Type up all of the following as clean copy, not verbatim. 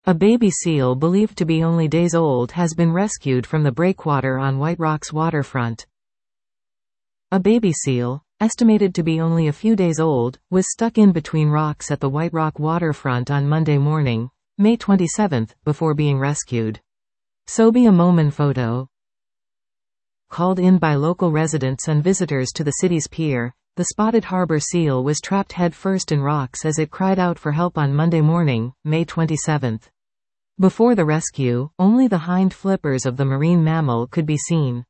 A baby seal believed to be only days old has been rescued from the breakwater on White Rock's waterfront. A baby seal, estimated to be only a few days old, was stuck in between rocks at the White Rock waterfront on Monday morning, May 27, before being rescued. Sobe Amoman photo. Called in by local residents and visitors to the city's pier, the spotted harbor seal was trapped head-first in rocks as it cried out for help on Monday morning, May 27. Before the rescue, only the hind flippers of the marine mammal could be seen.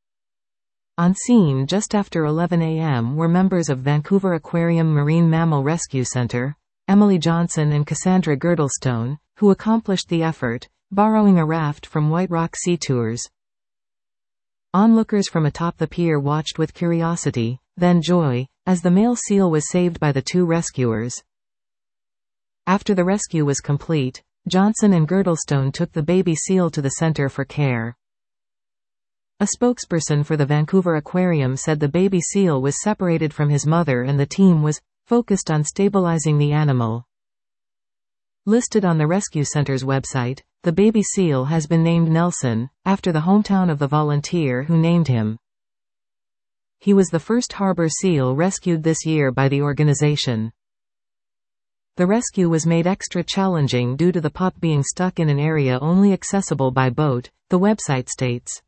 On scene just after 11 a.m. were members of Vancouver Aquarium Marine Mammal Rescue Center, Emily Johnson and Cassandra Girdlestone, who accomplished the effort, borrowing a raft from White Rock Sea Tours. Onlookers from atop the pier watched with curiosity, then joy, as the male seal was saved by the two rescuers. After the rescue was complete, Johnson and Girdlestone took the baby seal to the center for care. A spokesperson for the Vancouver Aquarium said the baby seal was separated from his mother and the team was focused on stabilizing the animal. Listed on the rescue center's website, the baby seal has been named Nelson, after the hometown of the volunteer who named him. He was the first harbor seal rescued this year by the organization. The rescue was made extra challenging due to the pup being stuck in an area only accessible by boat, the website states.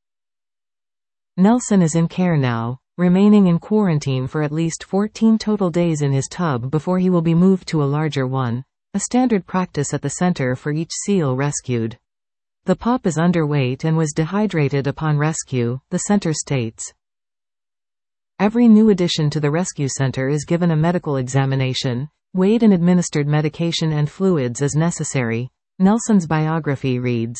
Nelson is in care now, remaining in quarantine for at least 14 total days in his tub before he will be moved to a larger one, a standard practice at the center for each seal rescued. The pup is underweight and was dehydrated upon rescue, the center states. Every new addition to the rescue center is given a medical examination, weighed and administered medication and fluids as necessary, Nelson's biography reads.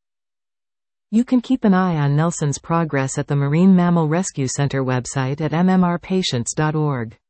You can keep an eye on Nelson's progress at the Marine Mammal Rescue Center website at mmrpatients.org.